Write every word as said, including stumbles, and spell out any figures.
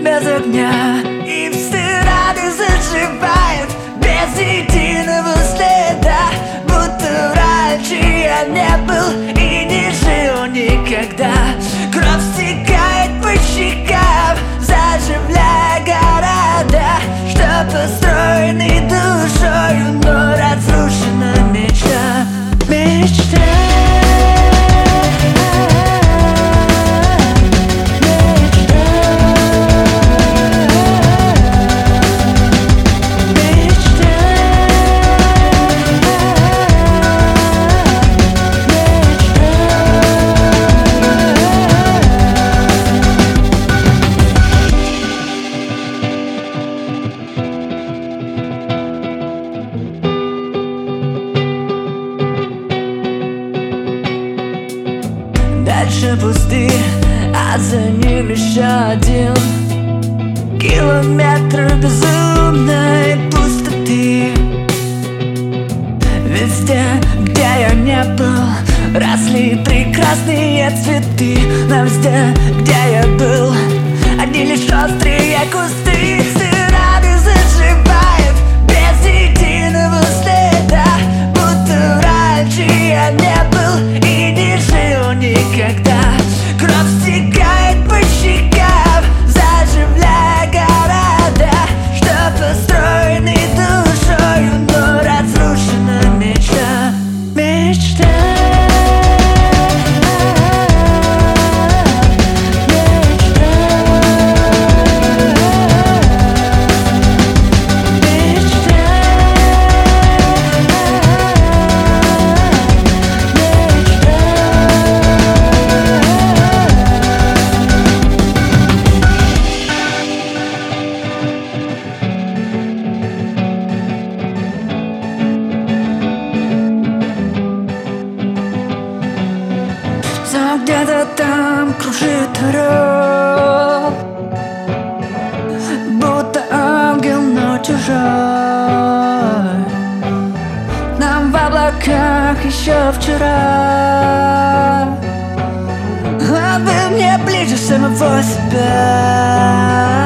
без огня, и все рады заживают без единого следа, будто раньше я не был и не жил никогда. Кровь стекает по щекам, заживляя города, что построены душою, но разрушена мечта. Мечта. Дальше пусты, а за ним еще один километр безумной пустоты. Везде, где я не был, росли прекрасные цветы. Но везде, где я был, одни лишь острые кусты. Все рады заживают без единого следа, будто раньше я не был и не жил никогда. Кровь стекает по щекам, заживляя города, что построены душою, но разрушена мечта. Мечта. Где-то там кружит орел, будто ангел, но чужой. Нам в облаках еще вчера, а вы мне ближе самого себя.